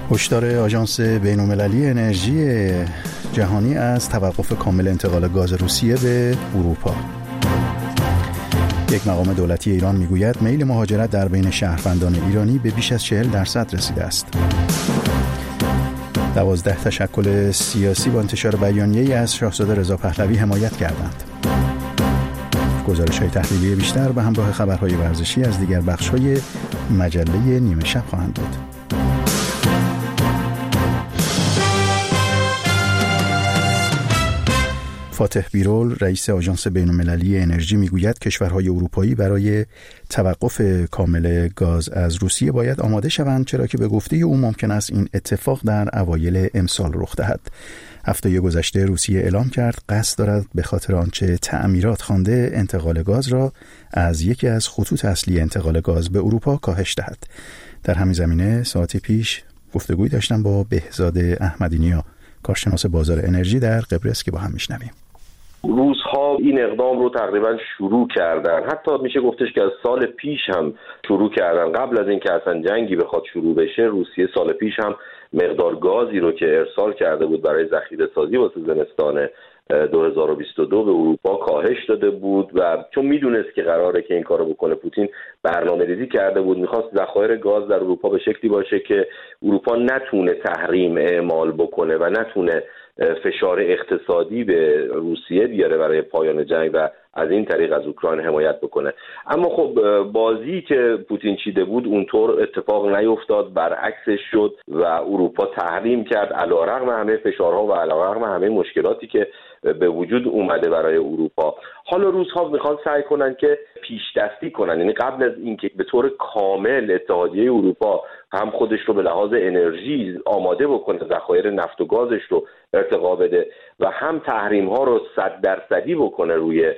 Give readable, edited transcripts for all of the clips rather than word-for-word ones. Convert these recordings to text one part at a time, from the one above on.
هشدار آژانس بین‌المللی انرژی جهانی از توقف کامل انتقال گاز روسیه به اروپا. یک مقام دولتی ایران میگوید میل مهاجرت در بین شهروندان ایرانی به بیش از 40% رسیده است. 12 تشکل سیاسی با انتشار بیانیه‌ای از شاهزاده رضا پهلوی حمایت کردند. گزارش‌های تحلیلی بیشتر به همراه خبرهای ورزشی از دیگر بخش‌های مجله نیمه شب خواهند بود. فاتح بیرول رئیس آژانس بین‌المللی انرژی میگوید کشورهای اروپایی برای توقف کامل گاز از روسیه باید آماده شوند، چرا که به گفته او ممکن است این اتفاق در اوایل امسال رخ دهد. هفته گذشته روسیه اعلام کرد قصد دارد به خاطر آنچه تعمیرات خوانده انتقال گاز را از یکی از خطوط اصلی انتقال گاز به اروپا کاهش دهد. در همین زمینه ساعتی پیش گفتگویی داشتم با بهزاد احمدی‌نیا، کارشناس بازار انرژی در قبرس، که با هم میشنویم. روزها این اقدام رو تقریبا شروع کردن، حتی میشه گفتش که از سال پیش هم شروع کردن. قبل از اینکه اصلا جنگی بخواد شروع بشه، روسیه سال پیش هم مقدار گازی رو که ارسال کرده بود برای ذخیره سازی واسه زمستان 2022 به اروپا کاهش داده بود و چون میدونست که قراره که این کارو بکنه، پوتین برنامه‌ریزی کرده بود، میخواست ذخایر گاز در اروپا به شکلی باشه که اروپا نتونه تحریم اعمال بکنه و نتونه فشار اقتصادی به روسیه بیاره برای پایان جنگ و از این طریق از اوکراین حمایت بکنه. اما خب بازی که پوتین چیده بود اونطور اتفاق نیفتاد، برعکسش شد و اروپا تحریم کرد علیرغم همه فشارها و علیرغم همه مشکلاتی که به وجود اومده برای اروپا. حالا روس‌ها میخوان سعی کنن که پیش دستی کنن، یعنی قبل از اینکه به طور کامل اتحادیه اروپا هم خودش رو به لحاظ انرژی آماده بکنه، ذخایر نفت و گازش رو ارتقا بده و هم تحریم ها رو 100% بکنه روی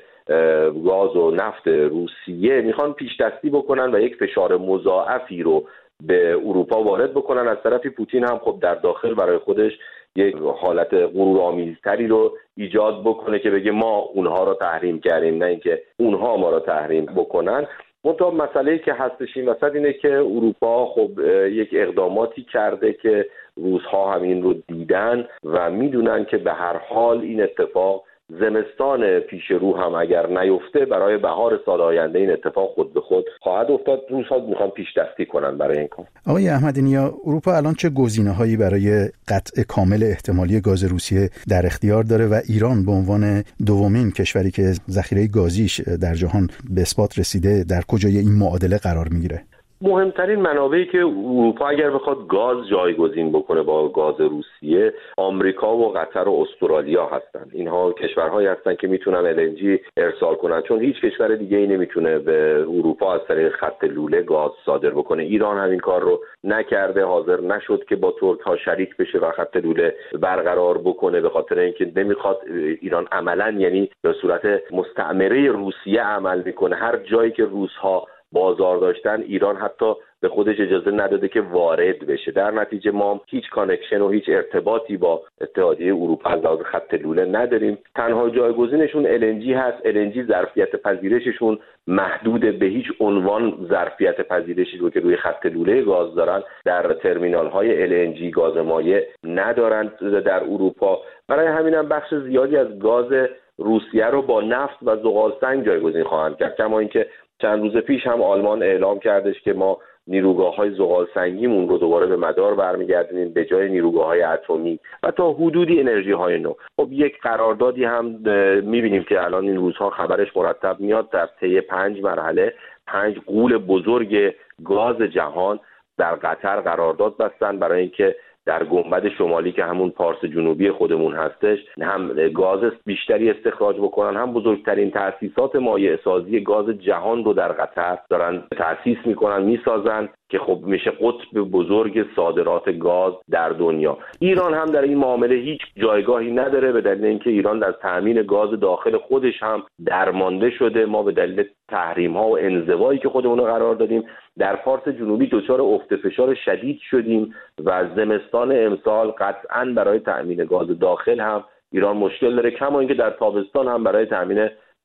گاز و نفت روسیه، میخوان پیش دستی بکنن و یک فشار مضاعفی رو به اروپا وارد بکنن. از طرفی پوتین هم خب در داخل برای خودش یک حالت غرورآمیزتری رو ایجاد بکنه که بگه ما اونها رو تحریم کردیم، نه اینکه اونها ما رو تحریم بکنن. منتها مسئله‌ای که هستش این وسط اینه که اروپا خب یک اقداماتی کرده که روس‌ها همین رو دیدن و میدونن که به هر حال این اتفاق زمستان پیش رو هم اگر نیفته، برای بهار سال آینده این اتفاق خود به خود خواهد افتاد. روس‌ها میخوان پیش دستی کنن برای این کار. آقای احمدی‌نیا، اروپا الان چه گزینه‌هایی برای قطع کامل احتمالی گاز روسیه در اختیار داره و ایران به عنوان دومین کشوری که ذخیره گازیش در جهان به اثبات رسیده در کجای این معادله قرار میگیره؟ مهمترین منابعی که اروپا اگر بخواد گاز جایگزین بکنه با گاز روسیه، آمریکا و قطر و استرالیا هستن. اینها کشورهایی هستن که میتونن LNG ارسال کنن، چون هیچ کشور دیگه ای نمیتونه به اروپا از طریق خط لوله گاز صادر بکنه. ایران همین کار رو نکرده، حاضر نشد که با ترک ها شریک بشه و خط لوله برقرار بکنه، به خاطر اینکه نمیخواد ایران عملاً یعنی به صورت مستعمره روسیه عمل میکنه. هر جایی که روس‌ها بازار داشتن، ایران حتی به خودش اجازه نداده که وارد بشه. در نتیجه ما هیچ کانکشن و هیچ ارتباطی با اتحادیه اروپا از لحاظ خط لوله نداریم. تنها جایگزینشون LNG هست. LNG ظرفیت پذیرششون محدود، به هیچ عنوان ظرفیت پذیرشی رو که روی خط لوله گاز دارن در ترمینال های LNG گاز مایع ندارن در اروپا. برای همینم بخش زیادی از گاز روسیه رو با نفت و زغالسنگ جایگزین خواهند کرد. کما اینکه چند روز پیش هم آلمان اعلام کردش که ما نیروگاه‌های زغالسنگیمون رو دوباره به مدار برمیگردونیم به جای نیروگاه‌های اتمی و تا حدودی انرژی‌های نو. خب یک قراردادی هم می‌بینیم که الان این روزها خبرش مرتب میاد، در طی 5 مرحله 5 غول بزرگ گاز جهان در قطر قرارداد بستن برای اینکه در گنبد شمالی که همون پارس جنوبی خودمون هستش هم گاز بیشتری استخراج بکنن، هم بزرگترین تأسیسات مایع سازی گاز جهان رو در قطر دارن تأسیس میکنن، میسازن که خب میشه قطب بزرگ صادرات گاز در دنیا. ایران هم در این معامله هیچ جایگاهی نداره، به دلیل اینکه ایران در تامین گاز داخل خودش هم درمانده شده. ما به دلیل تحریم ها و انزوایی که خودمون قرار دادیم در پارس جنوبی دچار افت فشار شدید شدیم و زمستان امسال قطعاً برای تامین گاز داخل هم ایران مشکل داره، کما اینکه در تابستان هم برای تامین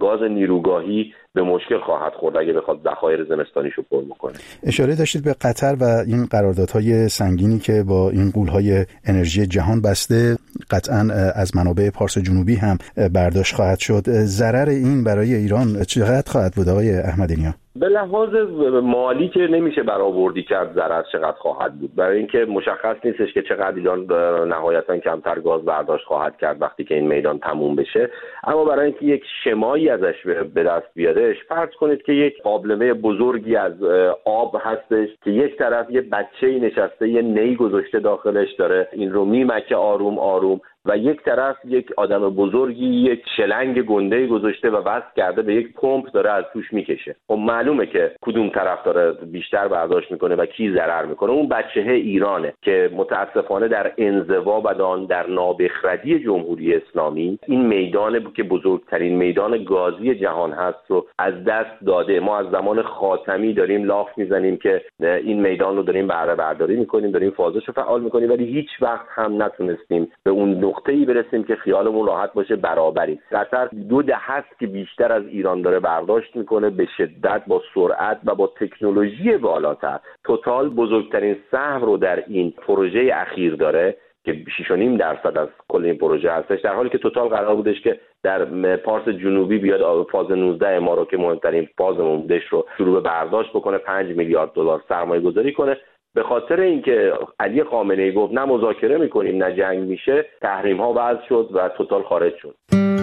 گاز نیروگاهی به مشکل خواهد خورد اگه بخواد ذخایر زمستانیشو پر بکنه. اشاره داشتید به قطر و این قراردادهای سنگینی که با این غول‌های انرژی جهان بسته، قطعاً از منابع پارس جنوبی هم برداشت خواهد شد. ضرر این برای ایران چقدر خواهد بود آقای احمدی نیا؟ به لحاظ مالی که نمیشه برآوردی کرد ضرر چقدر خواهد بود، برای اینکه مشخص نیستش که چقدر ایران نهایتاً کمتر گاز برداشت خواهد کرد وقتی که این میدان تموم بشه. اما برای اینکه یک شمایی ازش به دست بیادش، فرض کنید که یک قابلمه بزرگی از آب هستش که یک طرف یه بچه‌ای نشسته، یه نی گذاشته داخلش، داره این رو میمکه آروم آروم، و یک طرف یک آدم بزرگی یک شلنگ گنده گذاشته و وصل کرده به یک پمپ، داره از توش میکشه. خب معلومه که کدوم طرف داره بیشتر برداشت میکنه و کی ضرر میکنه. اون بچه ایرانه که متاسفانه در انزوا و در نابخردی جمهوری اسلامی این میدان که بزرگترین میدان گازی جهان هست رو از دست داده. ما از زمان خاتمی داریم لاف میزنیم که این میدان رو داریم بهره برداری میکنیم، داریم فازش رو فعال میکنیم، ولی هیچ وقت هم نتونستیم به اون نقطه‌ای برسیم که خیالمون راحت باشه برابری. قطر 2 دهه است که بیشتر از ایران داره برداشت میکنه، به شدت، با سرعت و با تکنولوژی بالاتر. توتال بزرگترین سهم رو در این پروژه اخیر داره که 6.5% از کل این پروژه هستش، در حالی که توتال قرار بودش که در پارس جنوبی بیاد فاز 19 ما رو که مهمترین فازمون بودش رو شروع به برداشت بکنه، 5 میلیارد دلار سرمایه گذاری کنه. به خاطر اینکه علی خامنه‌ای گفت نه مذاکره میکنیم نه جنگ میشه، تحریم ها وضع شد و توتال خارج شد.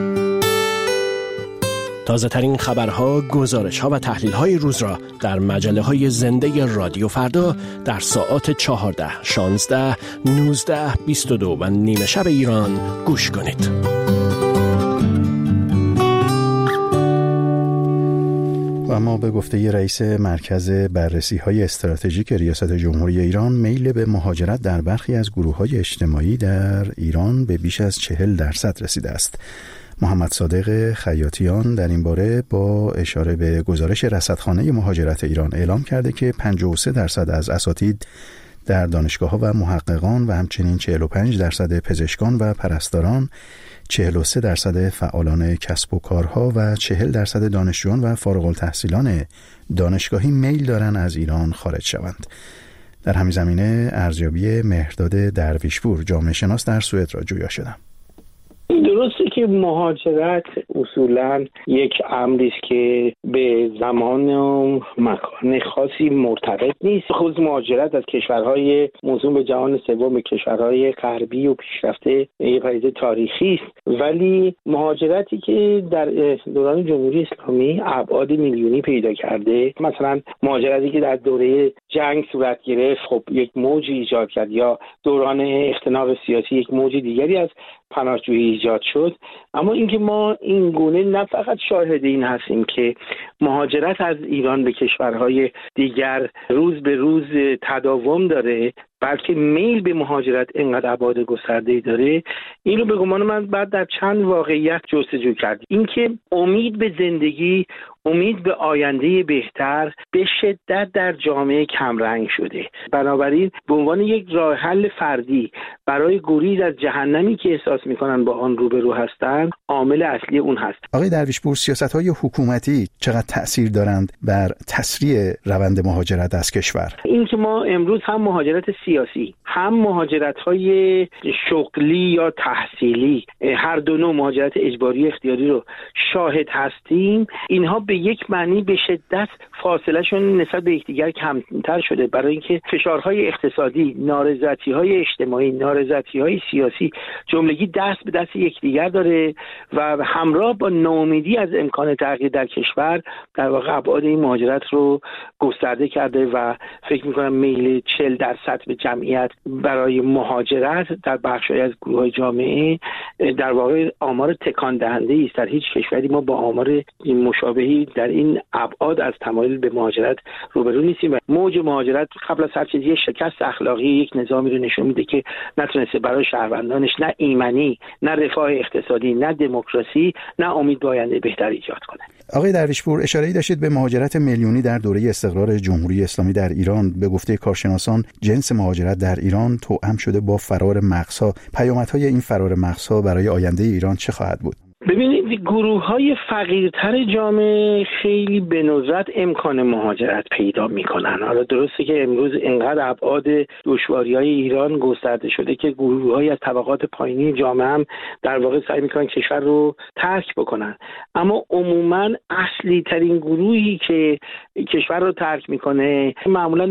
تازه ترین خبرها، گزارش ها و تحلیل های روز را در مجله های زنده رادیو فردا در ساعات 14، 16، 19، 22 و نیمه شب ایران گوش کنید. و اما به گفته رئیس مرکز بررسی‌های استراتژیک ریاست جمهوری ایران، میل به مهاجرت در برخی از گروه‌های اجتماعی در ایران به بیش از 40% رسیده است. محمد صادق خیاطیان در این باره با اشاره به گزارش رصدخانه مهاجرت ایران اعلام کرده که 53% از اساتید در دانشگاه‌ها و محققان و همچنین 45% پزشکان و پرستاران، 43% فعالان کسب و کارها و 40% دانشجویان و فارغ التحصیلان دانشگاهی میل دارن از ایران خارج شوند. در همین زمینه ارزیابی مهرداد درویشپور، جامعه شناس در سوئد، را جویا شدم. درسته که مهاجرت اصولاً یک امری است که به زمان و مکان خاصی مرتبط نیست. خود مهاجرت از کشورهای موسوم به جهان سوم به کشورهای غربی و پیشرفته یک پدیده تاریخی است، ولی مهاجرتی که در دوران جمهوری اسلامی ابعاد میلیونی پیدا کرده، مثلا مهاجرتی که در دوره جنگ صورت گرفت، خب یک موجی ایجاد کرد، یا دوران اختناق سیاسی یک موج دیگری از پناهجویی ایجاد شد. اما اینکه ما این گونه نه فقط شاهد این هستیم که مهاجرت از ایران به کشورهای دیگر روز به روز تداوم داره، بلکه میل به مهاجرت اینقدر ابعاد گسترده‌ای داره، این رو به گمان من بعد در چند واقعیت جستجو کرد. اینکه امید به زندگی، امید به آینده بهتر به شدت در جامعه کمرنگ شده. بنابراین به عنوان یک راه حل فردی برای گریز از جهنمی که احساس می‌کنن با آن روبرو هستند، عامل اصلی اون هست. آقای درویشپور، سیاست‌های حکومتی چقدر تأثیر دارند بر تسریع روند مهاجرت از کشور؟ این که ما امروز هم مهاجرت سیاسی، هم مهاجرت‌های شغلی یا تحصیلی، هر دو نوع مهاجرت اجباری اختیاری رو شاهد هستیم، اینها به یک معنی به شدت فاصلهشون نسبت به یکدیگر کمتر شده، برای اینکه فشارهای اقتصادی، نارضایتی‌های اجتماعی، نارضایتی‌های سیاسی جملگی دست به دست یکدیگر داره و همراه با ناامیدی از امکان تغییر در کشور، در واقع ابعاد این مهاجرت رو گسترده کرده و فکر می‌کنم میل 40% به جمعیت برای مهاجرت در بخشی از گروه‌های جامعه در واقع آمار تکان دهنده است. در هیچ کشوری ما با آمار مشابهی در این ابعاد از تمایل به مهاجرت روبرو نیستیم. موج مهاجرت قبل از هر چیز یک شکست اخلاقی یک نظامی رو نشون میده که نتونسته برای شهروندانش نه ایمنی، نه رفاه اقتصادی، نه دموکراسی، نه امید به آینده بهتر ایجاد کنه. آقای درویشپور، اشاره‌ای داشتید به مهاجرت میلیونی در دوره استقرار جمهوری اسلامی در ایران. به گفته کارشناسان، جنس مهاجرت در ایران توأم شده با فرار مغزها. پیامدهای این فرار مغزها برای آینده ایران چه خواهد بود؟ ببینید گروه‌های فقیرتر جامعه خیلی به ندرت امکان مهاجرت پیدا می‌کنن. حالا درسته که امروز اینقدر ابعاد دشواری‌های ایران گسترده شده که گروه‌های از طبقات پایینی جامعه هم در واقع سعی می‌کنن کشور رو ترک بکنن، اما عموماً اصلی ترین گروهی که کشور رو ترک می‌کنه معمولاً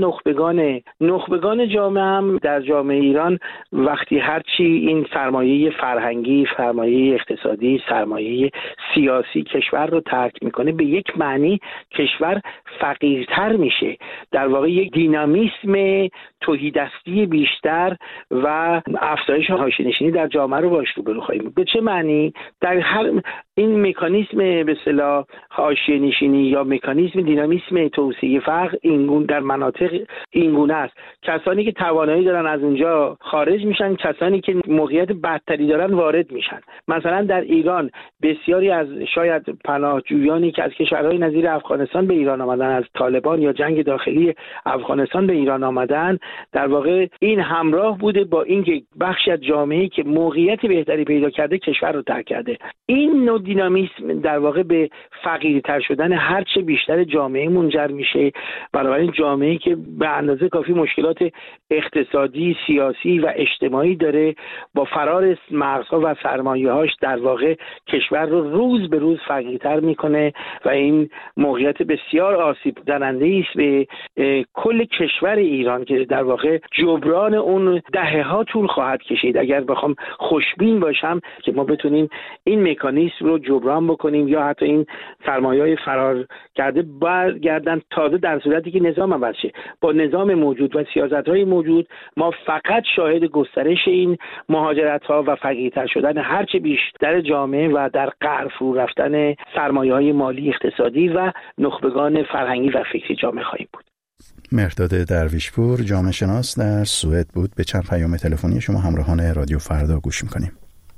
نخبگان جامعه هم در جامعه ایران وقتی هرچی این سرمایه فرهنگی، سرمایه اقتصادی، سرمایه سیاسی کشور رو ترک میکنه، به یک معنی کشور فقیرتر میشه. در واقع یک دینامیسم تهیدستی بیشتر و افزایش حاشیه‌نشینی در جامعه رو باش روبرو خواهیم. به چه معنی؟ در هر این مکانیسم به اصطلاح حاشیه‌نشینی یا مکانیسم دینامیسم توسعه فقر اینگونه در مناطق اینگونه است. کسانی که توانایی دارن از اونجا خارج میشن، کسانی که موقعیت بدتری دارن وارد میشن. مثلا در ایران بسیاری از شاید پناهجویانی که از کشورهای نظیر افغانستان به ایران آمدن، از طالبان یا جنگ داخلی افغانستان به ایران آمدن، در واقع این همراه بوده با اینکه بخشی از جامعه‌ای که موقعیت بهتری پیدا کرده کشور رو ترک کرده. این نوع دینامیسم در واقع به فقیرتر شدن هر چه بیشتر جامعه منجر میشه. بنابراین جامعه‌ای که به اندازه کافی مشکلات اقتصادی، سیاسی و اجتماعی داره، با فرار مرزها و سرمایه‌هاش در واقع کشور رو روز به روز فقیرتر میکنه و این موقعیت بسیار آسیب دهنده است به کل کشور ایران که در واقع جبران اون دهه‌ها طول خواهد کشید. اگر بخوام خوشبین باشم که ما بتونیم این مکانیزم رو جبران بکنیم یا حتی این سرمایه‌های فرار کرده برگردن، تازه در صورتی که نظام عوض شه. با نظام موجود و سیاست‌های موجود ما فقط شاهد گسترش این مهاجرت‌ها و فقیرتر شدن هرچه بیشتر جامعه و در قعر فرو رفتن سرمایه‌های مالی اقتصادی و نخبگان فرهنگی و فکری جامعه خواهیم بود. مهرداد درویشپور جامعه شناس در سوئد بود. به چند پیام تلفنی شما همراهان رادیو فردا گوش می‌کنیم.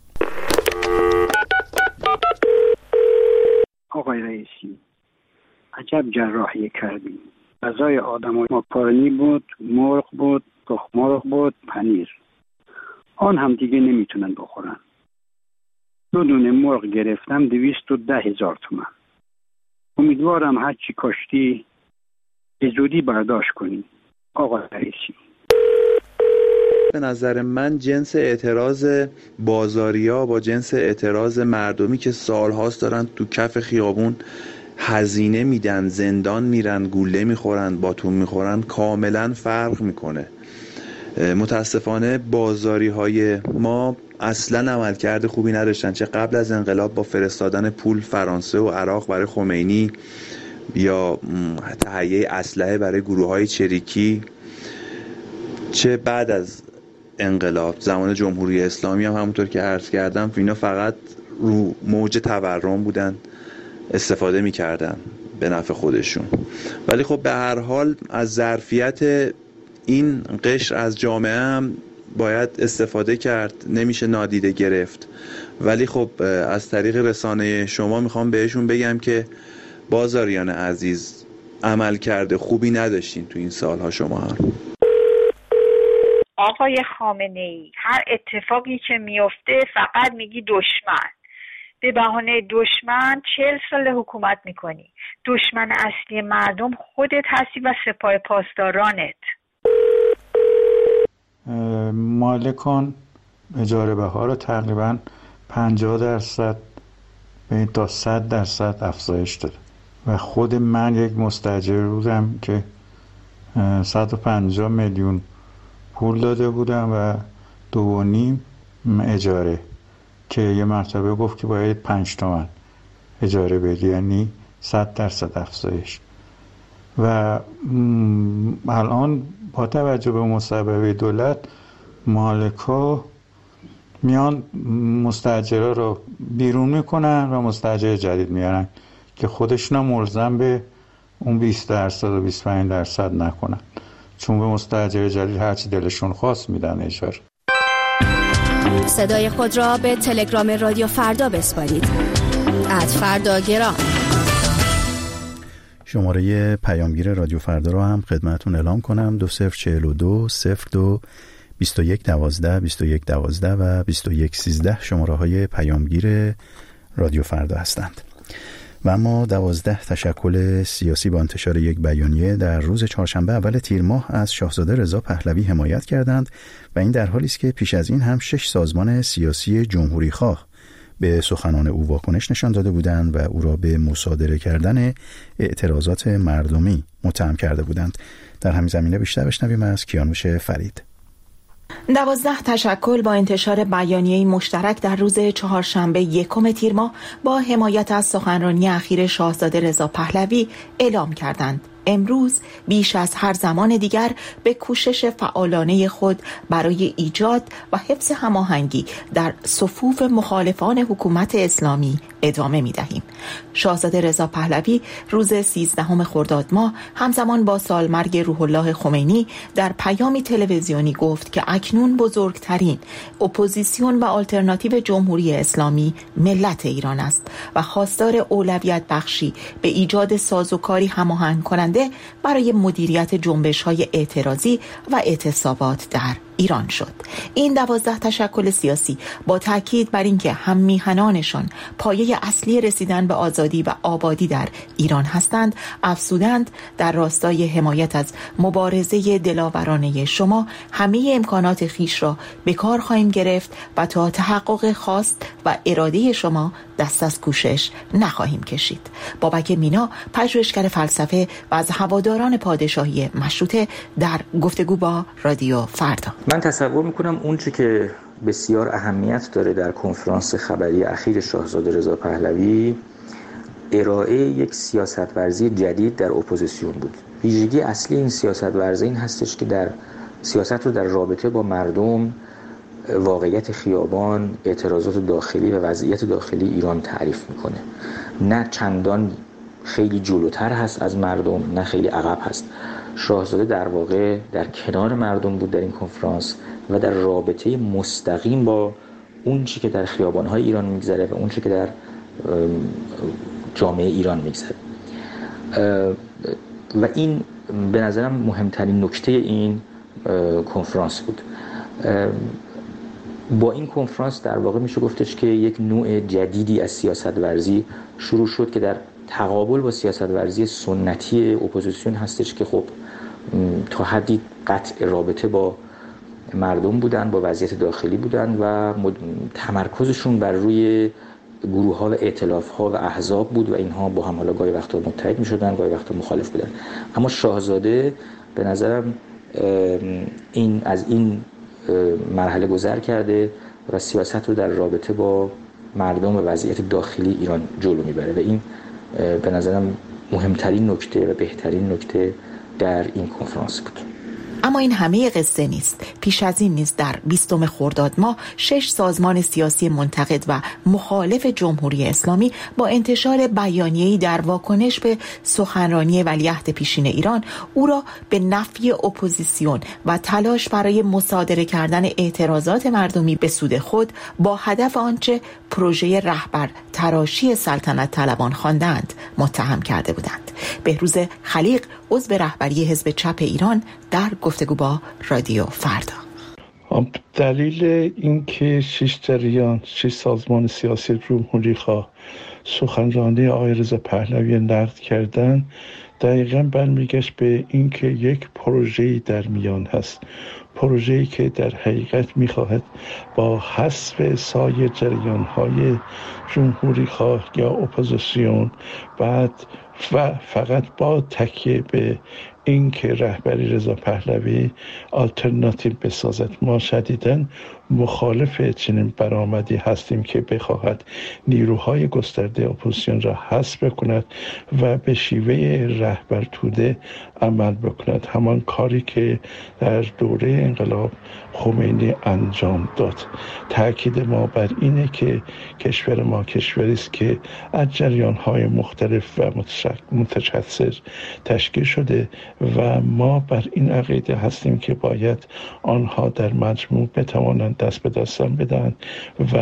آقای رئیسی، عجب جراحی کردیم. غذای آدم ماکارونی بود، مرغ بود، تخم مرغ بود، پنیر. آن هم دیگه نمیتونن بخورن. 2 دونه مرغ گرفتم 210,000 تومان. امیدوارم هر چی کاشتی به زودی برداشت کنی. آقای رئیسی، به نظر من جنس اعتراض بازاریا با جنس اعتراض مردمی که سالهاست دارن تو کف خیابون هزینه میدن، زندان میرن، گوله میخورن، باتون میخورن، کاملا فرق میکنه. متاسفانه بازاری های ما اصلا عملکرد خوبی نداشتن، چه قبل از انقلاب با فرستادن پول فرانسه و عراق برای خمینی یا تهیه اسلحه برای گروه های چریکی، چه بعد از انقلاب زمان جمهوری اسلامی هم همونطور که عرض کردم اینا فقط رو موج تورم بودن، استفاده میکردن به نفع خودشون. ولی خب به هر حال از ظرفیت این قشر از جامعه هم باید استفاده کرد، نمیشه نادیده گرفت. ولی خب از طریق رسانه شما میخوام بهشون بگم که بازاریان عزیز، عمل کرده خوبی نداشتین تو این سالها شما هم. آقای خامنه‌ای، هر اتفاقی که میفته فقط میگی دشمن. به بهانه دشمن 40 سال حکومت میکنی. دشمن اصلی مردم خودت هستی و سپاه پاسدارانت. مالکان اجاره بها رو تقریبا 50% تا 100% افزایش داده و خود من یک مستاجر بودم که 150 میلیون پول داده بودم و 2.5 اجاره که یه مرتبه گفت که باید 5 تومن اجاره بدی، یعنی 100% افزایش. و الان با توجه به مصوبه دولت مالکا میان مستاجرها رو بیرون میکنن و مستاجر جدید میارن که خودشون هم ملزم به اون 20% و 25% نکنن، چون به مستاجر جدید هرچی دلشون خواست میدن اجاره. صدای خود را به تلگرام رادیو فردا بسپارید. @فرداگرام. شماره پیامگیر رادیو فردا رو هم خدمتون اعلام کنم: 2042 02 21 12 21 12 و 21 13 شماره های پیامگیر رادیو فردا هستند. و اما 12 تشکل سیاسی با انتشار یک بیانیه در روز چهارشنبه اول تیر ماه از شاهزاده رضا پهلوی حمایت کردند و این در حالی است که پیش از این هم 6 سازمان سیاسی جمهوری خواه به سخنان او واکنش نشان داده بودند و او را به مصادره کردن اعتراضات مردمی متهم کرده بودند. در همین زمینه بیشتر بشنویم از کیانوش فرید. 12 تشکل با انتشار بیانیه مشترک در روز چهارشنبه یکم تیر ماه با حمایت از سخنرانی اخیر شاهزاده رضا پهلوی اعلام کردند امروز بیش از هر زمان دیگر به کوشش فعالانه خود برای ایجاد و حفظ هماهنگی در صفوف مخالفان حکومت اسلامی ادامه می‌دهیم. شاهزاده رضا پهلوی روز 13 خرداد ماه همزمان با سالمرگ روح الله خمینی در پیامی تلویزیونی گفت که اکنون بزرگترین اپوزیسیون و آلترناتیو جمهوری اسلامی ملت ایران است و خواستار اولویت بخشی به ایجاد سازوکاری هماهنگ کننده برای مدیریت جنبش‌های اعتراضی و اعتصابات در ایران شد. این 12 تشکل سیاسی با تاکید بر اینکه هم میهنانشان پایه اصلی رسیدن به آزادی و آبادی در ایران هستند، افزودند در راستای حمایت از مبارزه دلاورانه شما همه امکانات خیش را به کار خواهیم گرفت و تا تحقق خواست و اراده شما دست از کوشش نخواهیم کشید. بابک مینا، پژوهشگر فلسفه و از هواداران پادشاهی مشروطه، در گفتگو با رادیو فردا: من تصور میکنم اون چی که بسیار اهمیت داره در کنفرانس خبری اخیر شاهزاده رضا پهلوی ارائه یک سیاست ورزی جدید در اپوزیسیون بود. ویژگی اصلی این سیاست ورزی این هستش که در سیاست رو در رابطه با مردم، واقعیت خیابان، اعتراضات داخلی و وضعیت داخلی ایران تعریف میکنه. نه چندان خیلی جلوتر هست از مردم، نه خیلی عقب هست. شاهزاده در واقع در کنار مردم بود در این کنفرانس و در رابطه مستقیم با اون چی که در خیابان‌های ایران میگذره و اون چی که در جامعه ایران میگذره و این به نظرم مهمترین نکته این کنفرانس بود. با این کنفرانس در واقع میشه گفتش که یک نوع جدیدی از سیاست ورزی شروع شد که در تقابل با سیاست ورزی سنتی اپوزیسیون هستش که خب تا حدی قطع رابطه با مردم بودن، با وضعیت داخلی بودن و تمرکزشون بر روی گروه‌ها و ائتلاف‌ها و احزاب بود و اینها با هم حالا گاهی وقتا متحد می‌شدن، گاهی وقتا مخالف بودن. اما شاهزاده به نظرم از این مرحله گذر کرده و سیاست رو در رابطه با مردم و وضعیت داخلی ایران جلو میبره و این به نظرم مهمترین نکته و بهترین نکته در این کنفرانس بود. اما این همه قصه نیست. پیش از این نیز در 20 خرداد ماه 6 سازمان سیاسی منتقد و مخالف جمهوری اسلامی با انتشار بیانیه‌ای در واکنش به سخنرانی ولیعهد پیشین ایران او را به نفی اپوزیسیون و تلاش برای مصادره کردن اعتراضات مردمی به سود خود با هدف آنچه پروژه رهبر تراشی سلطنت طلبان خواندند متهم کرده بودند. بهروز خلیق، عضو رهبری حزب چپ ایران، در گفتگو با رادیو فردا: دلیل اینکه 6 سازمان سیاسی جمهوری خواه سخنرانی آقای رضا پهلوی نقد کردن دقیقاً برمیگشت به اینکه یک پروژه‌ای در میان هست، پروژه‌ای که در حقیقت می‌خواهد با حذف سایر جریان‌های جمهوری خواه یا اپوزیسیون بعد و فقط با تکیه به این که رهبری رضا پهلوی آلترناتیو بسازد. ما شدیداً مخالف چنین برآمدی هستیم که بخواهد نیروهای گسترده اپوزیسیون را حذف کند و به شیوه رهبر توده عمل بکند، همان کاری که در دوره انقلاب خمینی انجام داد. تأکید ما بر اینه که کشور ما کشوری است که از جریان‌های مختلف و متشخص تشکیل شده و ما بر این عقیده هستیم که باید آنها در مجموع بتوانند دست به دستان بدن و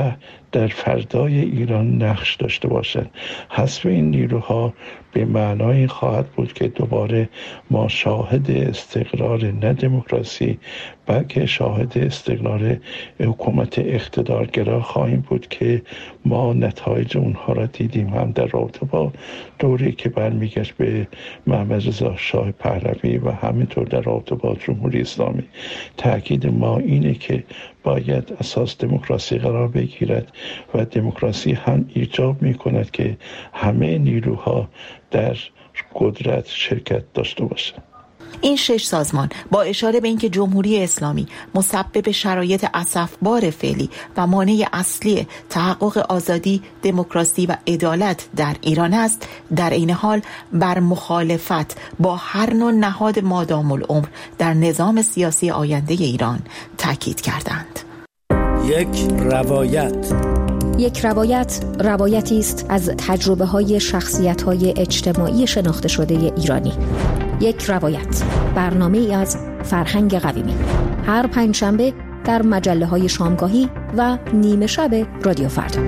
در فردای ایران نقش داشته باشند. حذف این نیروها به معنای خواهد بود که دوباره ما شاهد استقرار نه دموکراسی بلکه شاهد استقرار حکومت اقتدارگرا خواهیم بود که ما نتایج اونها را دیدیم، هم در رابطه با دوری که برمیگشت به محمد رضا شاه پهلوی و همینطور در رابطه با جمهوری اسلامی. تاکید ما اینه که باید اساس دموکراسی قرار بگیرد و دموکراسی هم ایجاب می‌کند که همه نیروها در قدرت شرکت داشته باشند. این 6 سازمان با اشاره به اینکه جمهوری اسلامی مسبب شرایط اسفبار فعلی و مانع اصلی تحقق آزادی، دموکراسی و عدالت در ایران است، در این حال بر مخالفت با هر نوع نهاد مادام العمر در نظام سیاسی آینده ایران تاکید کردند. یک روایت روایتی است از تجربه‌های شخصیت‌های اجتماعی شناخته شده ایرانی. یک روایت، برنامه‌ای از فرهنگ قویمی، هر پنجشنبه در مجله‌های شامگاهی و نیمه شب رادیو فردا.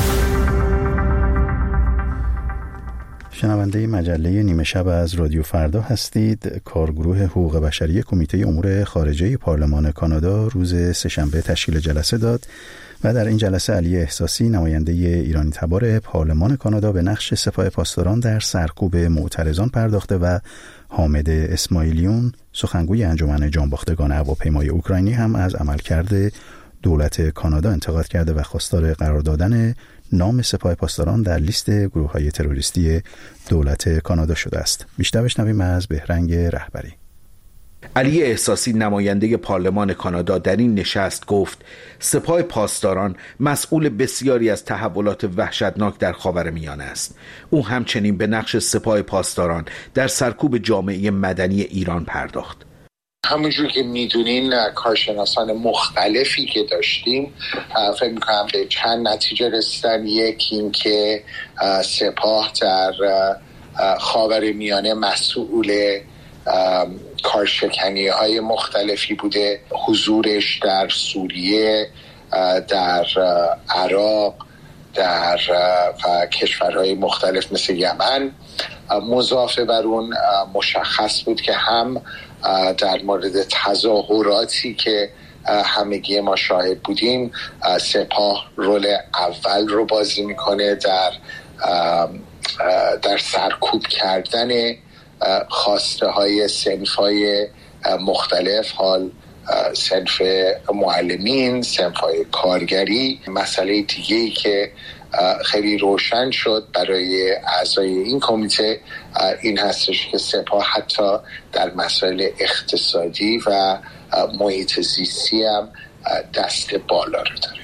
شنونده مجله نیمه شب از رادیو فردا هستید. کارگروه حقوق بشری کمیته امور خارجه پارلمان کانادا روز سه‌شنبه تشکیل جلسه داد و در این جلسه علی احساسی نماینده ایرانی تبار پارلمان کانادا به نقش سپاه پاسداران در سرکوب معترضان پرداخته و حامد اسماعیلیون سخنگوی انجمن جانباختگان هواپیمای اوکراینی هم از عملکرد دولت کانادا انتقاد کرده و خواستار قرار دادن نام سپاه پاسداران در لیست گروه‌های تروریستی دولت کانادا شده است. بیشتر بشنویم از بهرنگ رهبری. علی احساسی نماینده پارلمان کانادا در این نشست گفت سپاه پاسداران مسئول بسیاری از تحولات وحشتناک در خاورمیانه است. او همچنین به نقش سپاه پاسداران در سرکوب جامعه مدنی ایران پرداخت. همونجور که میدونین کارشناسان مختلفی که داشتیم فکر میکنم به چند نتیجه رسیدن. یکی این که سپاه در خاورمیانه مسئول کارشکنی های مختلفی بوده، حضورش در سوریه، در عراق، در کشورهای مختلف مثل یمن. مضافه بر اون مشخص بود که هم در مورد تظاهراتی که همگی ما شاهد بودیم سپاه رول اول رو بازی میکنه در سرکوب کردن خواسته های صنف های مختلف، حال صنف معلمین، صنف های کارگری. مسئله دیگه‌ای که خیلی روشن شد برای اعضای این کمیته این هستش که سپاه حتی در مسائل اقتصادی و محیط زیستی هم دست بالا رو داره.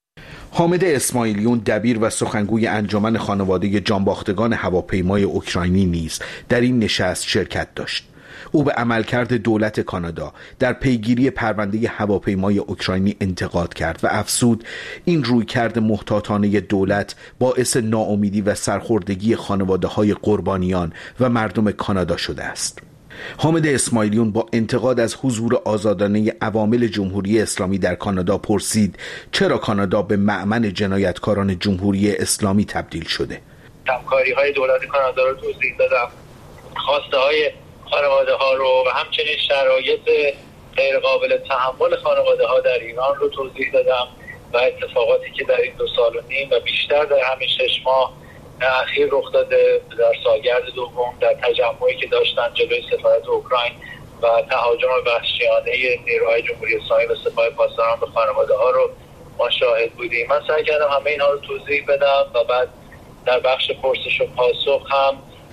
حامد اسماعیلیون دبیر و سخنگوی انجمن خانواده جانباختگان هواپیمای اوکراینی نیز در این نشست شرکت داشت. او به عملکرد دولت کانادا در پیگیری پرونده هواپیمای اوکراینی انتقاد کرد و افزود این رویکرد محتاطانه دولت باعث ناامیدی و سرخوردگی خانواده‌های قربانیان و مردم کانادا شده است. حامد اسماعیلیون با انتقاد از حضور آزادانه عوامل جمهوری اسلامی در کانادا پرسید چرا کانادا به مأمن جنایتکاران جمهوری اسلامی تبدیل شده. همکاری‌های دولت کانادا رو توضیح دادم، خواسته‌های خانواده‌ها رو و همچنین شرایط غیر قابل تحمل خانواده‌ها در ایران رو توضیح دادم و اتفاقاتی که در این 2 سال و نیم و بیشتر در همین 6 ماه اخیر رخ داده در سالگرد دوم در تجمعی که داشتن جلوی سفارت اوکراین و تهاجم وحشیانه نیروهای جمهوری اسلامی و سپاه پاسداران به خانواده‌ها رو ما شاهد بودیم. من سعی کردم همه اینها رو توضیح بدم و بعد در بخش پرسش و پاسخ هم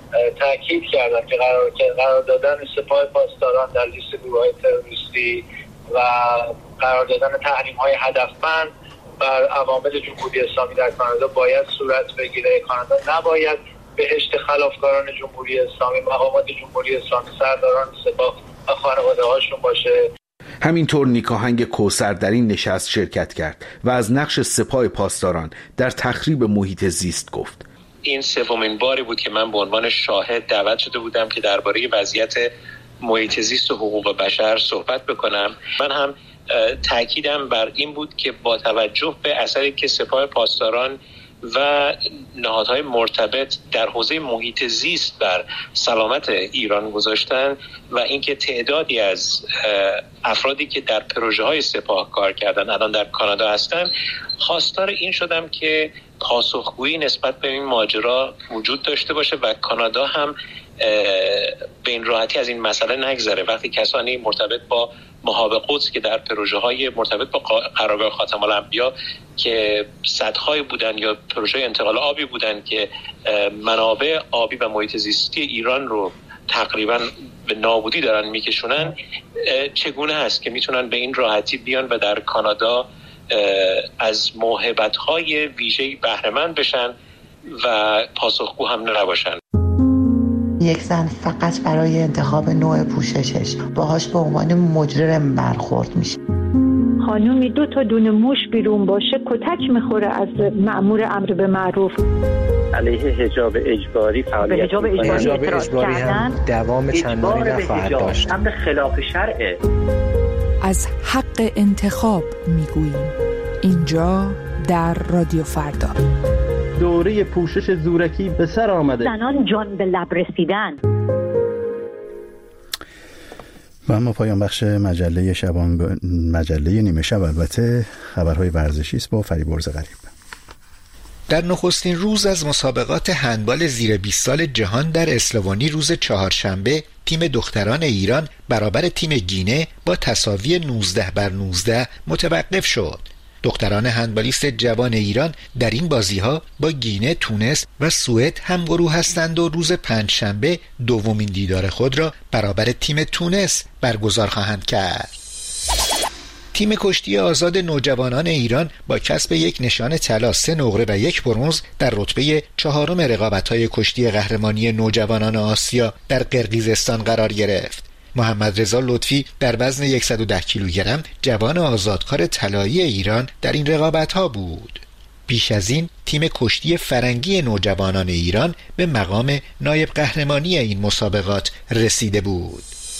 تاکید کردم که قرار دادن سپاه پاسداران در لیست گروه‌های تروریستی و قرار دادن تحریم‌های هدفمند بر عوامل جمهوری اسلامی در کانادا باید صورت بگیره. کانادا نباید بهشت خلافکاران جمهوری اسلامی، مقامات جمهوری اسلامی، سرداران سپاه و خانواده‌هاشون باشه. همینطور نیکاهنگ کوثر در این نشست شرکت کرد و از نقش سپاه پاسداران در تخریب محیط زیست گفت. این سومین باری بود که من به عنوان شاهد دعوت شده بودم که درباره وضعیت محیط زیست و حقوق بشر صحبت بکنم. من هم تأکیدم بر این بود که با توجه به اثری که سپاه پاسداران و نهادهای مرتبط در حوزه محیط زیست بر سلامت ایران گذاشتن و اینکه تعدادی از افرادی که در پروژه‌های سپاه کار کردن الان در کانادا هستن، خواستار این شدم که پاسخگویی نسبت به این ماجرا وجود داشته باشه و کانادا هم به این راحتی از این مسئله نگذره. وقتی کسانی مرتبط با مهاب قدس که در پروژه‌های مرتبط با قرارگاه خاتم الانبیا که سدهای بودن یا پروژه انتقال آبی بودن که منابع آبی و محیط زیستی ایران رو تقریبا به نابودی دارن میکشونن، چگونه هست که میتونن به این راحتی بیان و در کانادا از موهبت‌های ویژه‌ای بهره‌مند بشن و پاسخگو هم نباشن. یک زن فقط برای انتخاب نوع پوششش باهاش به عنوان مجرم برخورد میشه. خانومی 2 تا دونه موش بیرون باشه کتک میخوره از مأمور امر به معروف. علیه حجاب اجباری فعالیت به حجاب اجباری هم دوام چندانی نخواهد داشت. امر خلاف شرعه. از حق انتخاب میگوییم اینجا در رادیو فردا. دوره پوشش زورکی به سر آمده. زنان جان به لب رسیدن. و اما پایان بخش مجله نیمه شب البته خبرهای ورزشی است با فریبرز غریب. در نخستین روز از مسابقات هندبال زیر 20 سال جهان در اسلوونی روز چهارشنبه تیم دختران ایران برابر تیم گینه با تساوی 19-19 متوقف شد. دختران هندبالیست جوان ایران در این بازی‌ها با گینه، تونس و سوئد همگروه هستند و روز پنجشنبه دومین دیدار خود را برابر تیم تونس برگزار خواهند کرد. تیم کشتی آزاد نوجوانان ایران با کسب یک نشان طلا، 3 نقره و 1 برنز در رتبه 4م رقابت‌های کشتی قهرمانی نوجوانان آسیا در قرقیزستان قرار گرفت. محمد رضا لطفی در وزن 110 کیلوگرم جوان آزادکار طلایی ایران در این رقابت‌ها بود. پیش از این تیم کشتی فرنگی نوجوانان ایران به مقام نایب قهرمانی این مسابقات رسیده بود.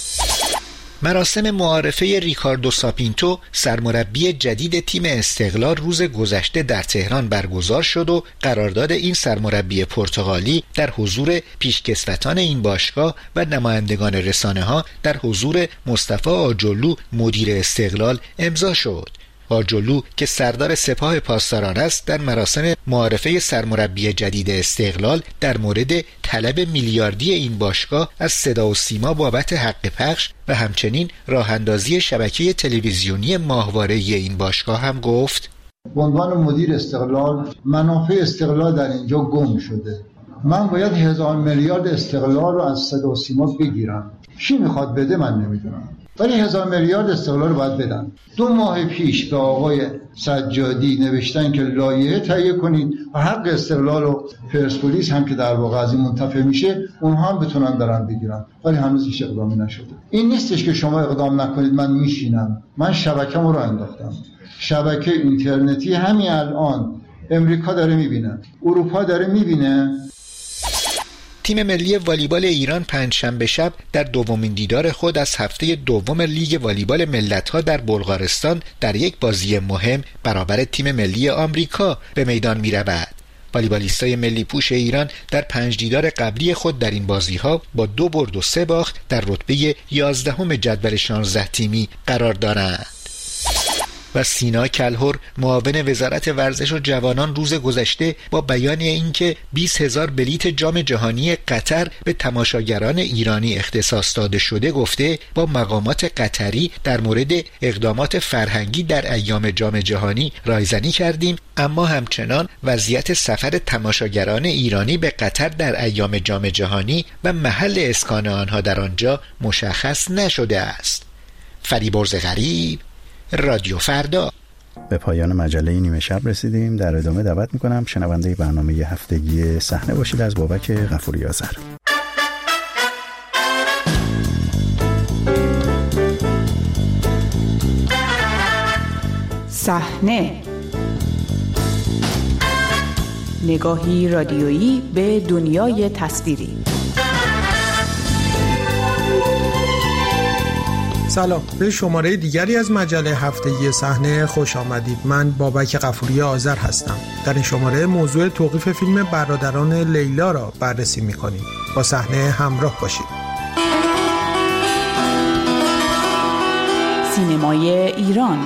مراسم معارفه ریکاردو ساپینتو سرمربی جدید تیم استقلال روز گذشته در تهران برگزار شد و قرارداد این سرمربی پرتغالی در حضور پیشکسوتان این باشگاه و نمایندگان رسانه‌ها در حضور مصطفی آجرلو مدیر استقلال امضا شد. آجرلو که سردار سپاه پاسداران است در مراسم معارفه سرمربی جدید استقلال در مورد طلب میلیاردی این باشگاه از صدا و سیما بابت حق پخش و همچنین راه اندازی شبکه تلویزیونی ماهواره این باشگاه هم گفت: به عنوان مدیر استقلال منافع استقلال در اینجا گم شده. من باید 1000 میلیارد استقلال رو از صدا و سیما بگیرم. کی میخواد بده من نمیدونم، ولی 1000 میلیارد استقلال رو باید بدن. 2 ماه پیش به آقای سجادی نوشتن که لایحه تهیه کنید و حق استقلال و پرسپولیس هم که در واقع از این منتفع میشه اونها هم بتونن برن بگیرن، ولی هنوز هیچ اقدامی نشده. این نیستش که شما اقدام نکنید من میشینم. من شبکه‌مو رو انداختم، شبکه اینترنتی همین الان امریکا داره میبینه، اروپا داره میبینه. تیم ملی والیبال ایران پنجشنبه شب در دومین دیدار خود از هفته دوم لیگ والیبال ملت‌ها در بلغارستان در یک بازی مهم برابر تیم ملی آمریکا به میدان می‌رود. والیبالیستای ملی پوش ایران در 5 دیدار قبلی خود در این بازی‌ها با 2 برد و 3 باخت در رتبه 11ام جدول 16 تیمی قرار دارند. و سینا کلهر معاون وزارت ورزش و جوانان روز گذشته با بیان اینکه 20,000 بلیت جام جهانی قطر به تماشاگران ایرانی اختصاص داده شده گفته با مقامات قطری در مورد اقدامات فرهنگی در ایام جام جهانی رایزنی کردیم، اما همچنان وضعیت سفر تماشاگران ایرانی به قطر در ایام جام جهانی و محل اسکان آنها در آنجا مشخص نشده است. فریبرز غریب، رادیو فردا. به پایان مجله نیمه شب رسیدیم. در ادامه دعوت میکنم شنونده برنامه هفتگی صحنه باشید از بابک غفوری آذر. صحنه، نگاهی رادیویی به دنیای تصویری. سلام، به شماره دیگری از مجله هفتگی صحنه خوش آمدید. من بابک غفوری آذر هستم. در این شماره موضوع توقیف فیلم برادران لیلا را بررسی می‌کنیم. با صحنه همراه باشید. سینمای ایران.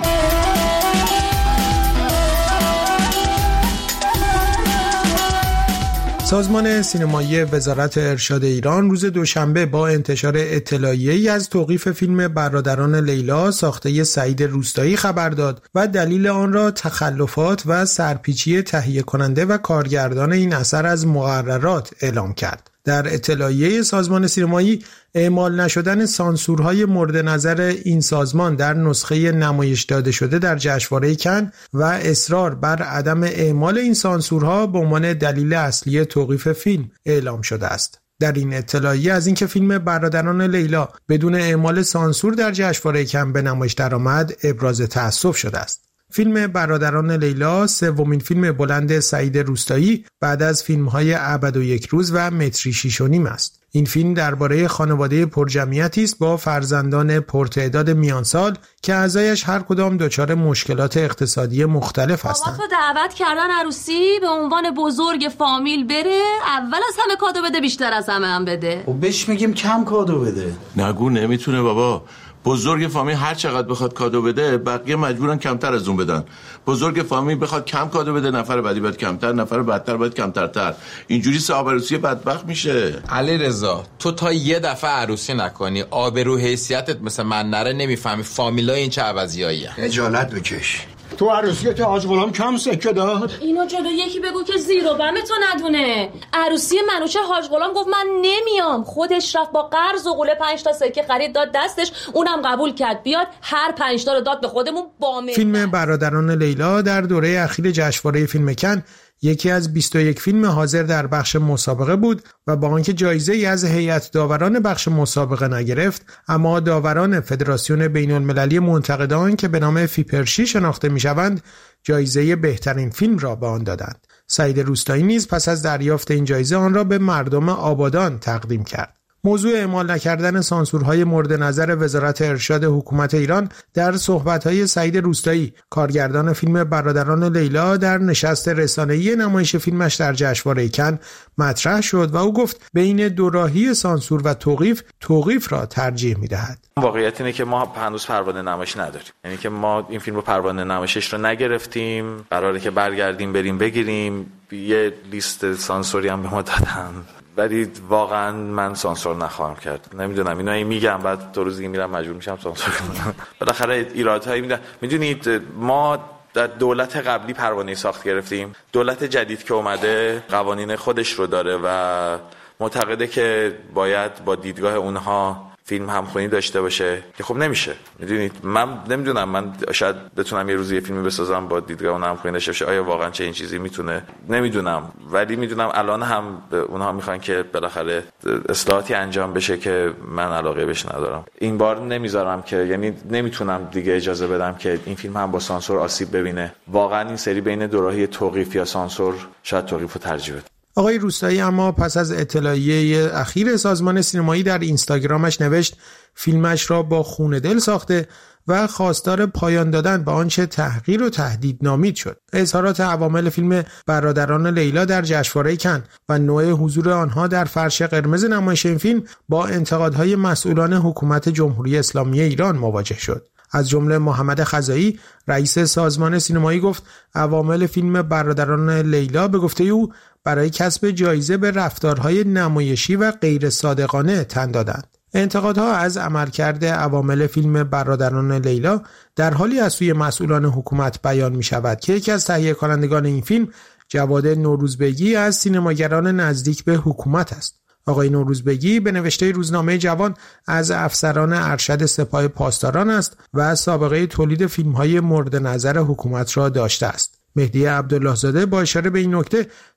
سازمان سینمایی وزارت ارشاد ایران روز دوشنبه با انتشار اطلاعیه‌ای از توقیف فیلم برادران لیلا ساخته سعید روستایی خبر داد و دلیل آن را تخلفات و سرپیچی تهیه کننده و کارگردان این اثر از مقررات اعلام کرد. در اطلاعیه سازمان سینمایی اعمال نشدن سانسورهای مورد نظر این سازمان در نسخه نمایش داده شده در جشنواره کن و اصرار بر عدم اعمال این سانسورها به عنوان دلیل اصلی توقیف فیلم اعلام شده است. در این اطلاعیه از اینکه فیلم برادران لیلا بدون اعمال سانسور در جشنواره کن به نمایش درآمد ابراز تأسف شده است. فیلم برادران لیلا سومین فیلم بلند سعید روستایی بعد از فیلم‌های ابد و یک روز و متری 6.5 است. این فیلم درباره خانواده پرجمعیتی است با فرزندان پرتعداد میانسال که اعضایش هر کدام دچار مشکلات اقتصادی مختلف هستند. بابا تو دعوت کردن عروسی به عنوان بزرگ فامیل بره، اول از همه کادو بده، بیشتر از همه هم بده. خب بهش میگیم کم کادو بده. نگو نمیتونه بابا. بزرگ فامیل هر چقدر بخواد کادو بده بقیه مجبورن کمتر از اون بدن. بزرگ فامیل بخواد کم کادو بده نفر بعدی باید کمتر، نفر بعدتر باید کمترتر. اینجوری صاحب عروسی بدبخت میشه. علیرضا تو تا یه دفعه عروسی نکنی آبرو حیثیتت مثل من نره نمیفهمی فامیلای این چه عوضیاییه. خجالت بکش. تو عروسیت حاج غلام کم سکه داد؟ اینو جلو یکی بگو که زیر و بم تو ندونه. عروسی منوچه حاج غلام گفت من نمیام، خودش رفت با قرض و قوله 5 تا سکه خرید داد دستش، اونم قبول کرد بیاد، هر 5 تا رو داد به خودمون با من. فیلم برادران لیلا در دوره اخیر جشنواره فیلم کن یکی از 21 فیلم حاضر در بخش مسابقه بود و با آنکه جایزه‌ای از هیئت داوران بخش مسابقه نگرفت، اما داوران فدراسیون بین‌المللی منتقدان که به نام فیپرشی شناخته می‌شوند، جایزه بهترین فیلم را به آن دادند. سعید روستایی نیز پس از دریافت این جایزه آن را به مردم آبادان تقدیم کرد. موضوع اعمال نکردن سانسورهای مورد نظر وزارت ارشاد حکومت ایران در صحبت‌های سعید روستایی، کارگردان فیلم برادران لیلا، در نشست رسانه‌ای نمایش فیلمش در جشنواره کن مطرح شد و او گفت بین دوراهی سانسور و توقیف را ترجیح می‌دهد. واقعیت اینه که ما هنوز پروانه نمایش نداریم. یعنی که ما این فیلم رو پروانه نمایشش رو نگرفتیم. قراره که برگردیم بریم بگیریم. یه لیست سانسوری هم به ما دادن. ولی واقعا من سانسور نخواهم کرد. نمیدونم اینو میگم بعد 2 روز دیگه میرم مجبور میشم سانسور کنم. بالاخره ایرادهایی میدن. میدونید ما در دولت قبلی پروانه ساخت گرفتیم. دولت جدید که اومده قوانین خودش رو داره و معتقده که باید با دیدگاه اونها فیلم همخوانی داشته باشه که خب نمیشه. میدونید من نمیدونم، من شاید بتونم یه روزی یه فیلمی بسازم با دیدگاه اون همخوانی داشته باشه. آیا واقعا چه این چیزی میتونه؟ نمیدونم، ولی میدونم الان هم اونها میخوان که بالاخره اصلاحاتی انجام بشه که من علاقه بهش ندارم. این بار نمیذارم که، یعنی نمیتونم دیگه اجازه بدم که این فیلم هم با سانسور آسیب ببینه. واقعا این سری بین دوراهی توقیف یا سانسور شاید توقیف رو ترجیح بده. آقای روستایی اما پس از اطلاعیه اخیر سازمان سینمایی در اینستاگرامش نوشت فیلمش را با خون دل ساخته و خواستار پایان دادن به آنچه تحقیر و تهدید نامید شد. اظهارات عوامل فیلم برادران لیلا در جشنواره کن و نوع حضور آنها در فرش قرمز نمایش این فیلم با انتقادهای مسئولان حکومت جمهوری اسلامی ایران مواجه شد. از جمله محمد خزایی رئیس سازمان سینمایی گفت عوامل فیلم برادران لیلا به گفته او برای کسب جایزه به رفتارهای نمایشی و غیر صادقانه تن دادند. انتقادها از عملکرد عوامل فیلم برادران لیلا در حالی از سوی مسئولان حکومت بیان می شود که یکی از تهیه کنندگان این فیلم جواد نوروزبگی از سینماگران نزدیک به حکومت است. آقای نوروزبگی به نوشته روزنامه جوان از افسران ارشد سپاه پاسداران است و سابقه تولید فیلم‌های مورد نظر حکومت را داشته است. مهدی عبدالله زاده با اشاره به این نکته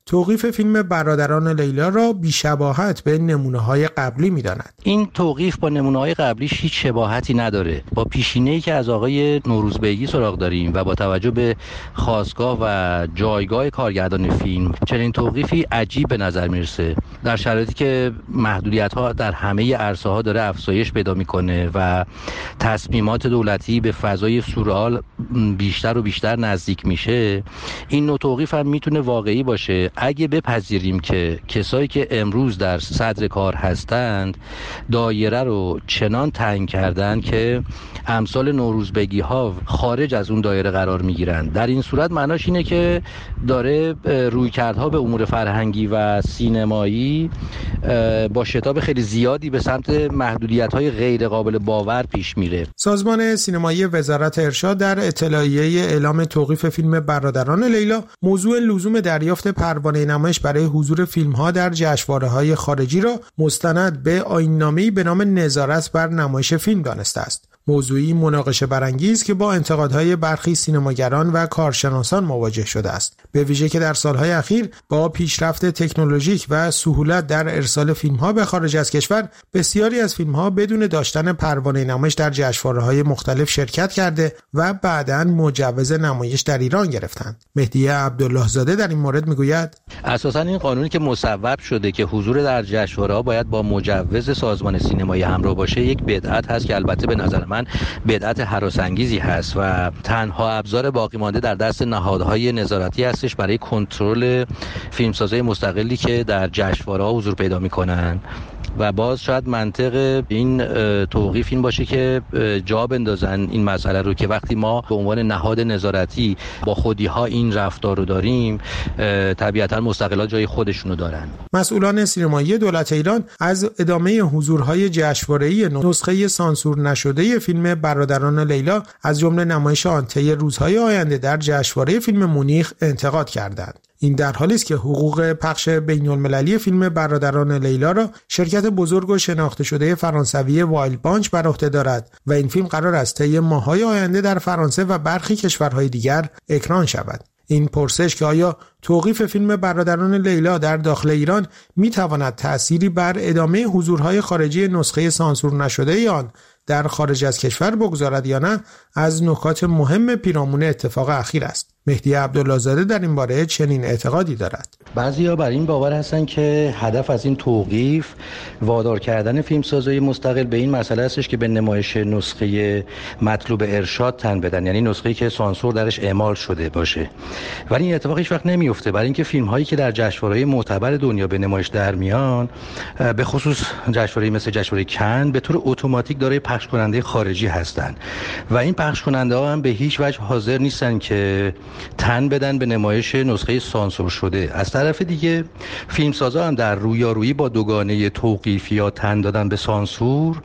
توقیف فیلم برادران لیلا را بی‌شباهت به نمونه‌های قبلی می‌داند. این توقیف با نمونه‌های قبلیش هیچ شباهتی نداره. با پیشینه‌ای که از آقای نوروزبیگی سراغ داریم و با توجه به خاستگاه و جایگاه کارگردان فیلم، چنین توقیفی عجیب به نظر میرسه در شرایطی که محدودیت‌ها در همه عرصه‌ها داره افزایش پیدا می‌کنه و تصمیمات دولتی به فضای سورئال بیشتر و بیشتر نزدیک میشه. این نوع توقیف هم میتونه واقعی باشه اگه بپذیریم که کسایی که امروز در صدر کار هستند دایره رو چنان تنگ کردن که امثال نوروزبگی ها خارج از اون دایره قرار میگیرن. در این صورت معناش اینه که داره رویکردها به امور فرهنگی و سینمایی با شتاب خیلی زیادی به سمت محدودیت‌های غیر قابل باور پیش میره. سازمان سینمایی وزارت ارشاد در اطلاعیه اعلام توقیف فیلم برادران لیلا موضوع لزوم دریافت پروانه نمایش برای حضور فیلم‌ها در جشنواره‌های خارجی را مستند به آیین‌نامه‌ای به نام نظارت بر نمایش فیلم دانسته است. موضوعی مناقشه برانگیز که با انتقادهای برخی سینماگران و کارشناسان مواجه شده است، به ویژه که در سالهای اخیر با پیشرفت تکنولوژیک و سهولت در ارسال فیلم‌ها به خارج از کشور، بسیاری از فیلم‌ها بدون داشتن پروانه نمایش در جشنواره‌های مختلف شرکت کرده و بعداً مجوز نمایش در ایران گرفتند. مهدی عبدالله زاده در این مورد میگوید اساساً این قانونی که مصوب شده که حضور در جشنواره‌ها باید با مجوز سازمان سینمایی همراه باشه یک بدعت هست که البته به نظر من بدعت هراس‌انگیزی هست و تنها ابزار باقی مانده در دست نهادهای نظارتی هستش برای کنترل فیلمسازهای مستقلی که در جشنواره‌ها حضور پیدا می‌کنن. و باز شاید منطق این توقیف این باشه که جا بندازن این مسئله رو که وقتی ما به عنوان نهاد نظارتی با خودی‌ها این رفتار رو داریم، طبیعتاً مستقلا جای خودشونو دارن. مسئولان سینمایی دولت ایران از ادامه حضورهای جشنواره‌ای نسخه سانسور نشده فیلم برادران لیلا از جمله نمایش آن طی روزهای آینده در جشنواره فیلم مونیخ انتقاد کردند. این در حالی است که حقوق پخش بین‌المللی فیلم برادران لیلا را شرکت بزرگ و شناخته شده فرانسوی وایلد بانچ بر عهده دارد و این فیلم قرار است طی ماه‌های آینده در فرانسه و برخی کشورهای دیگر اکران شود. این پرسش که آیا توقیف فیلم برادران لیلا در داخل ایران می‌تواند تأثیری بر ادامه حضورهای خارجی نسخه سانسور نشده آن در خارج از کشور بگذارد یا نه، از نکات مهم پیرامون اتفاق اخیر است. مهدی عبدالله زاده در این باره چنین اعتقادی دارد. بعضیا بر این باور هستن که هدف از این توقیف وادار کردن فیلمسازهای مستقل به این مسئله هستش که به نمایش نسخه مطلوب ارشاد تن بدن، یعنی نسخه‌ای که سانسور درش اعمال شده باشه. ولی این اتفاق هیچ وقت نمیفته، برای اینکه فیلم‌هایی که در جشنواره‌های معتبر دنیا به نمایش در میان، به خصوص جشنواره‌ای مثل جشنواره کن، به طور اتوماتیک دارای پخش کننده خارجی هستند و این پخش کننده‌ها هم به هیچ وجه حاضر نیستن که تن بدن به نمایش نسخه سانسور شده. از طرف دیگه فیلمسازا هم در رویارویی با دوگانه توقیف یا تن دادن به سانسور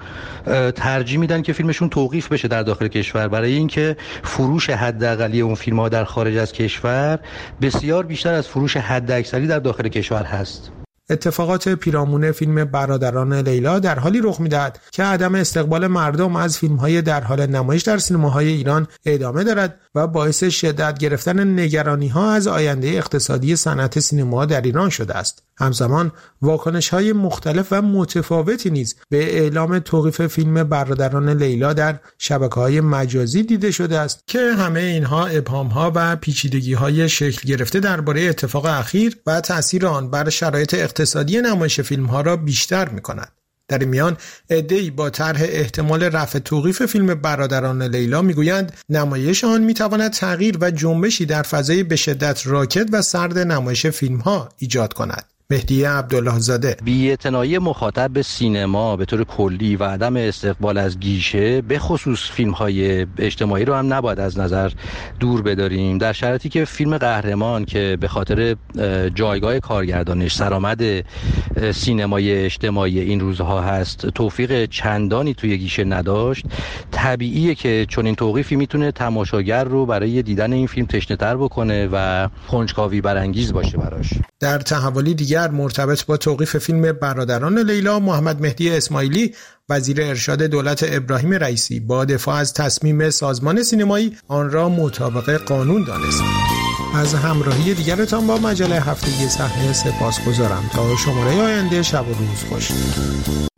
ترجیح میدن که فیلمشون توقیف بشه در داخل کشور، برای اینکه فروش حداقلی اون فیلم‌ها در خارج از کشور بسیار بیشتر از فروش حداکثری در داخل کشور هست. اتفاقات پیرامون فیلم برادران لیلا در حالی رخ می‌دهد که عدم استقبال مردم از فیلم‌های در حال نمایش در سینماهای ایران ادامه دارد و باعث شدت گرفتن نگرانی‌ها از آینده اقتصادی صنعت سینما در ایران شده است. همزمان واکنش‌های مختلف و متفاوتی نیز به اعلام توقیف فیلم برادران لیلا در شبکه‌های مجازی دیده شده است که همه اینها ابهام‌ها و پیچیدگی‌های شکل گرفته درباره اتفاق اخیر و تأثیر آن بر شرایط اقتصادی نمایش فیلم‌ها را بیشتر می‌کند. در این میان عده‌ای با طرح احتمال رفع توقیف فیلم برادران لیلا میگویند نمایش آن میتواند تغییر و جنبشی در فضای به شدت راکد و سرد نمایش فیلم‌ها ایجاد کند. مهدی عبدالله زاده: بی‌اعتنایی مخاطب به سینما به طور کلی و عدم استقبال از گیشه به خصوص فیلم‌های اجتماعی رو هم نباید از نظر دور بداریم، در شرایطی که فیلم قهرمان که به خاطر جایگاه کارگردانش سرآمد سینمای اجتماعی این روزها هست توفیق چندانی توی گیشه نداشت، طبیعیه که چون این توقیفی میتونه تماشاگر رو برای دیدن این فیلم تشنه‌تر بکنه و کنجکاوی برانگیز باشه براش. در تحولی دیگر مرتبط با توقیف فیلم برادران لیلا، محمد مهدی اسماعیلی وزیر ارشاد دولت ابراهیم رئیسی با دفاع از تصمیم سازمان سینمایی آن را مطابق قانون دانست. از همراهی دیگرتان با مجله هفتگی صحنه سپاسگزارم. تا شماره آینده شب و روز خوش.